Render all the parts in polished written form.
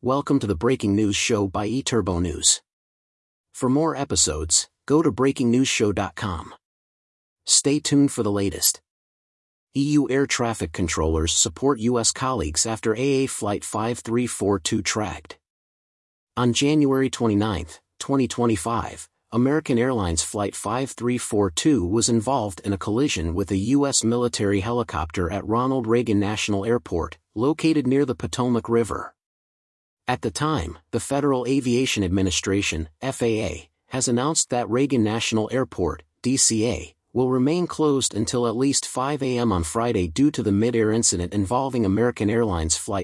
Welcome to the Breaking News Show by eTurbo News. For more episodes, go to breakingnewsshow.com. Stay tuned for the latest. EU air traffic controllers support U.S. colleagues after AA Flight 5342 tracked. On January 29, 2025, American Airlines Flight 5342 was involved in a collision with a U.S. military helicopter at Ronald Reagan National Airport, located near the Potomac River. At the time, the Federal Aviation Administration, FAA, has announced that Reagan National Airport, DCA, will remain closed until at least 5 a.m. on Friday due to the mid-air incident involving American Airlines Flight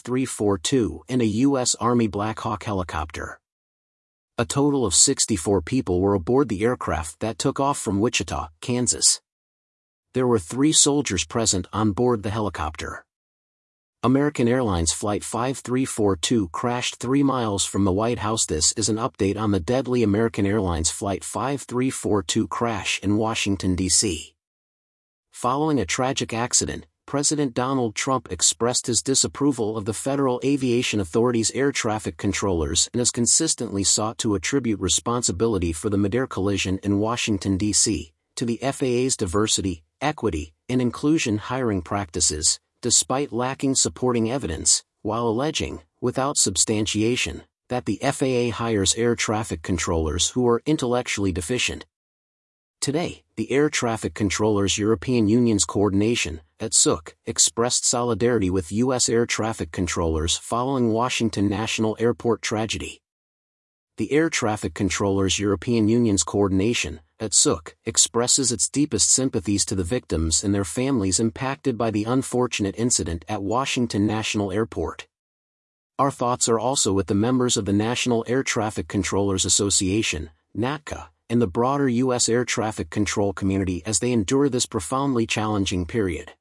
5342 and a U.S. Army Black Hawk helicopter. A total of 64 people were aboard the aircraft that took off from Wichita, Kansas. There were 3 soldiers present on board the helicopter. American Airlines Flight 5342 crashed 3 miles from the White House. This is an update on the deadly American Airlines Flight 5342 crash in Washington, D.C. Following a tragic accident, President Donald Trump expressed his disapproval of the Federal Aviation Authority's air traffic controllers and has consistently sought to attribute responsibility for the mid-air collision in Washington, D.C., to the FAA's diversity, equity, and inclusion hiring practices, despite lacking supporting evidence, while alleging, without substantiation, that the FAA hires air traffic controllers who are intellectually deficient. Today, the Air Traffic Controllers European Union's coordination, ETSUC, expressed solidarity with U.S. air traffic controllers following Washington National Airport tragedy. The Air Traffic Controllers European Union's coordination, ETSUC, expresses its deepest sympathies to the victims and their families impacted by the unfortunate incident at Washington National Airport. Our thoughts are also with the members of the National Air Traffic Controllers Association, NATCA, and the broader U.S. air traffic control community as they endure this profoundly challenging period.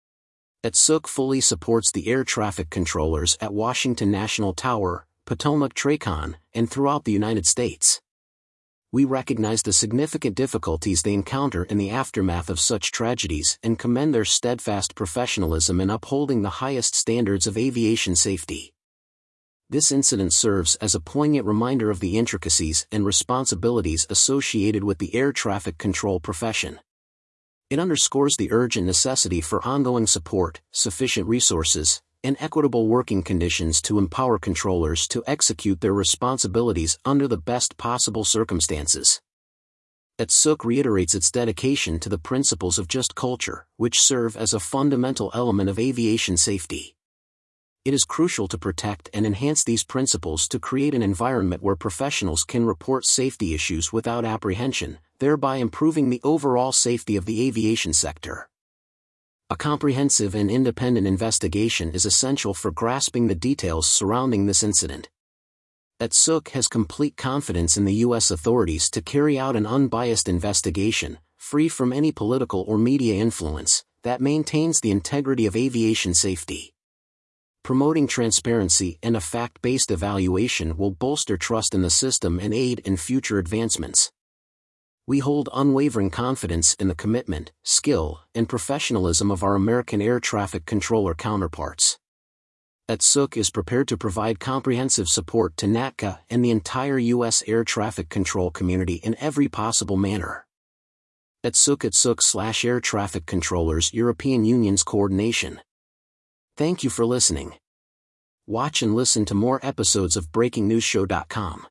ETSUC fully supports the air traffic controllers at Washington National Tower, Potomac TRACON, and throughout the United States. We recognize the significant difficulties they encounter in the aftermath of such tragedies and commend their steadfast professionalism in upholding the highest standards of aviation safety. This incident serves as a poignant reminder of the intricacies and responsibilities associated with the air traffic control profession. It underscores the urgent necessity for ongoing support, sufficient resources, and equitable working conditions to empower controllers to execute their responsibilities under the best possible circumstances. ETSUC reiterates its dedication to the principles of just culture, which serve as a fundamental element of aviation safety. It is crucial to protect and enhance these principles to create an environment where professionals can report safety issues without apprehension, thereby improving the overall safety of the aviation sector. A comprehensive and independent investigation is essential for grasping the details surrounding this incident. ETSUC has complete confidence in the U.S. authorities to carry out an unbiased investigation, free from any political or media influence, that maintains the integrity of aviation safety. Promoting transparency and a fact-based evaluation will bolster trust in the system and aid in future advancements. We hold unwavering confidence in the commitment, skill, and professionalism of our American air traffic controller counterparts. ETSUC is prepared to provide comprehensive support to NATCA and the entire U.S. air traffic control community in every possible manner. ETSUC/Air Traffic Controllers European Union's coordination. Thank you for listening. Watch and listen to more episodes of BreakingNewsShow.com.